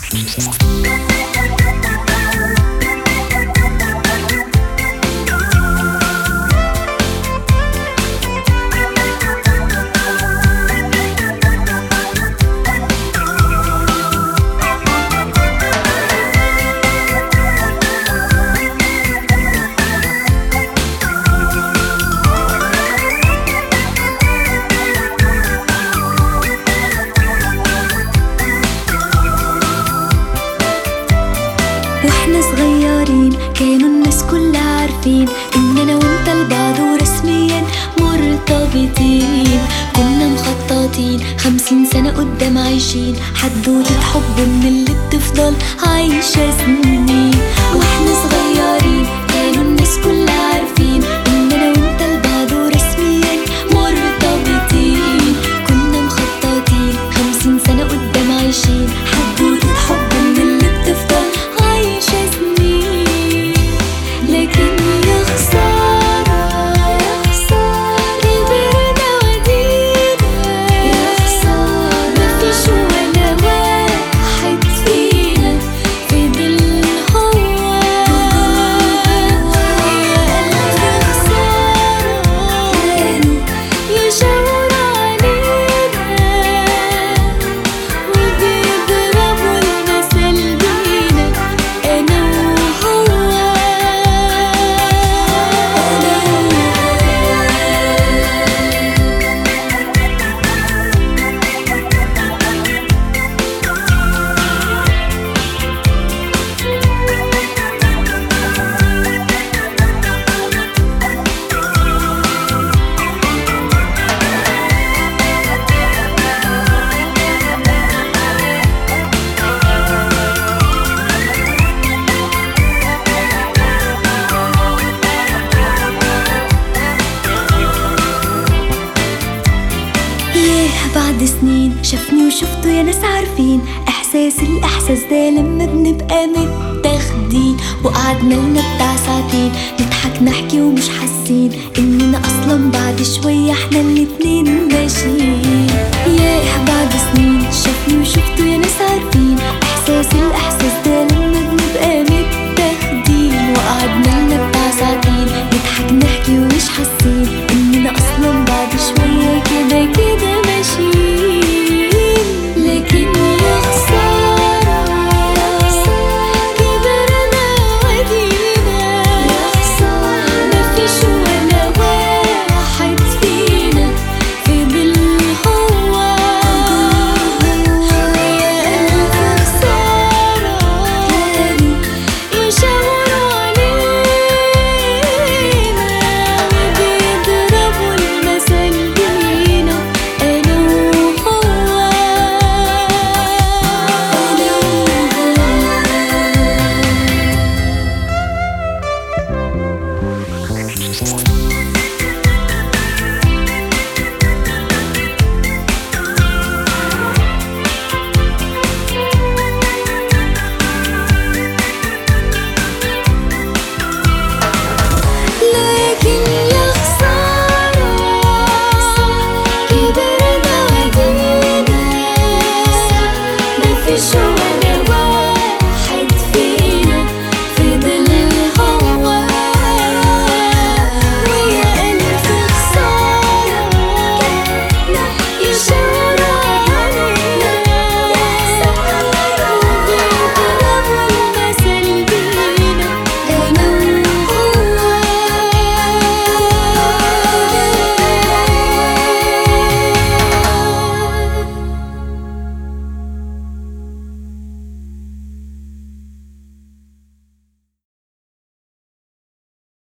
واحنا صغيرين كانوا الناس كلها عارفين اننا وانت لبعض ورسميا مرتبطين. كنا مخططين 50 سنة قدام عايشين حدوتة حب من اللي بتفضل عايشة سنين. واحنا صغيرين كانوا الناس كلها عارفين اننا وانت لبعض ورسميا مرتبطين. كنا مخططين 50 سنة قدام عايشين حدوتة حب من اللي بتفضل عايشة سنين. لكن يا خسارة كبرنا ودينا، يا خسارة مفيش ولا واحد فينا فضل هو. يا خسارة كانوا يشاوروا علينا وبيضربوا المثل بينا أنا وهو. بعد سنين شافني وشفته يا ناس عارفين الإحساس ده لما بنبقى متاخدين. وقعدنا لنا بتاع ساعتين نضحك نحكي ومش حاسين إننا أصلا بعد شوية احنا الاتنين ماشيين. بعد سنين شافني وشفته يا ناس عارفين الإحساس ده لما بنبقى متاخدين. وقعدنا لنا بتاع ساعتين نضحك نحكي ومش حاسين إننا أصلا بعد شوية كده ماشيين. لكن يا خسارة كبرنا ودينا، يا خسارة مفيش ولا واحد فينا فضل هو. يا خسارة كانوا يشاوروا علينا وبيضربوا المثل بينا أنا وهو. لكن يا خسارة كبرنا ودينا مفيش